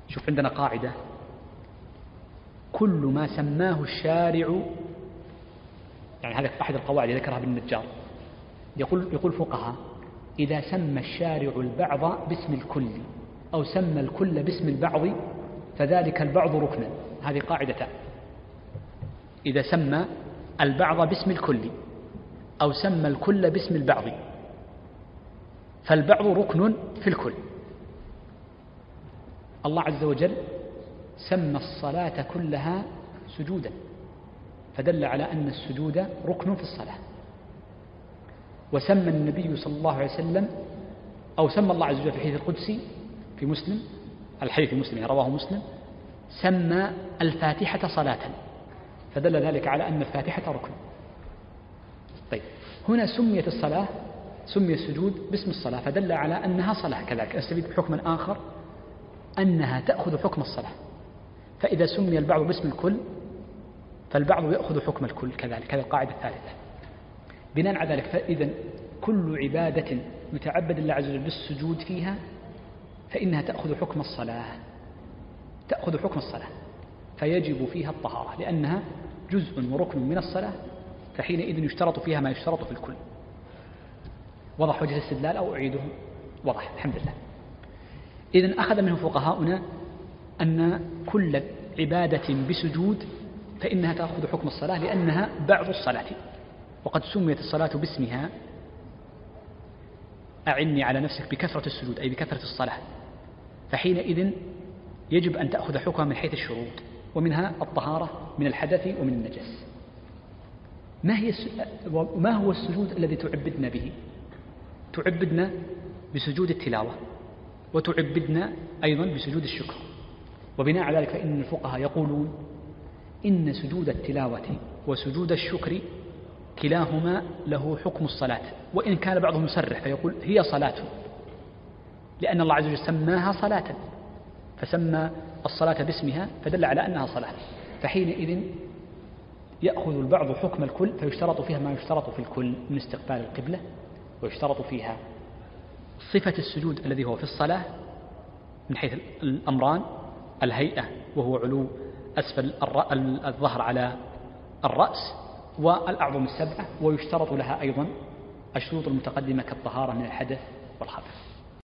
شوف عندنا قاعدة: كل ما سماه الشارع، يعني هذا أحد القواعد ذكرها ابن النجار، يقول فقهاء: إذا سمى الشارع البعض باسم الكل أو سمى الكل باسم البعض فذلك البعض ركنا. هذه قاعدتان: إذا سمى البعض باسم الكل أو سمى الكل باسم البعض فالبعض ركن في الكل. الله عز وجل سمى الصلاة كلها سجودا، فدل على أن السجود ركن في الصلاة. وسمى النبي صلى الله عليه وسلم، أو سمى الله عز وجل في الحديث القدسي في مسلم، الحديث المسلم رواه مسلم، سمى الفاتحة صلاة، فدل ذلك على أن الفاتحة ركن. طيب، هنا سميت الصلاة، سمي السجود باسم الصلاة، فدل على أنها صلاة. كذلك أستفيد بحكما آخر أنها تأخذ حكم الصلاة، فإذا سمي البعض باسم الكل فالبعض يأخذ حكم الكل كذلك. هذه القاعدة الثالثة. بناء على ذلك فإذا كل عبادة يتعبد الله عز وجل بالسجود فيها فإنها تأخذ حكم الصلاة، تأخذ حكم الصلاة، فيجب فيها الطهارة لأنها جزء وركن من الصلاة، فحينئذ يشترط فيها ما يشترط في الكل. وضح وجه الاستدلال أو أعيده؟ وضح الحمد لله. إذن أخذ منه فقهاؤنا أن كل عبادة بسجود فإنها تأخذ حكم الصلاة لأنها بعض الصلاة، وقد سميت الصلاة باسمها. أعني على نفسك بكثرة السجود أي بكثرة الصلاة، فحينئذ يجب أن تأخذ حكمها من حيث الشروط، ومنها الطهارة من الحدث ومن النجس. ما هو السجود الذي تعبدنا به؟ تعبدنا بسجود التلاوة، وتعبدنا أيضا بسجود الشكر. وبناء على ذلك فإن الفقهاء يقولون إن سجود التلاوة وسجود الشكر كلاهما له حكم الصلاة، وإن كان بعضهم يصرح فيقول هي صلاة، لأن الله عز وجل سماها صلاة، فسمى الصلاة باسمها فدل على أنها صلاة، فحينئذ يأخذ البعض حكم الكل، فيشترط فيها ما يشترط في الكل من استقبال القبلة، ويشترط فيها صفة السجود الذي هو في الصلاة من حيث الأمران: الهيئة وهو علو أسفل الظهر على الرأس، والأعظم السبعة، ويشترط لها أيضا الشروط المتقدمة كالطهارة من الحدث والخبث.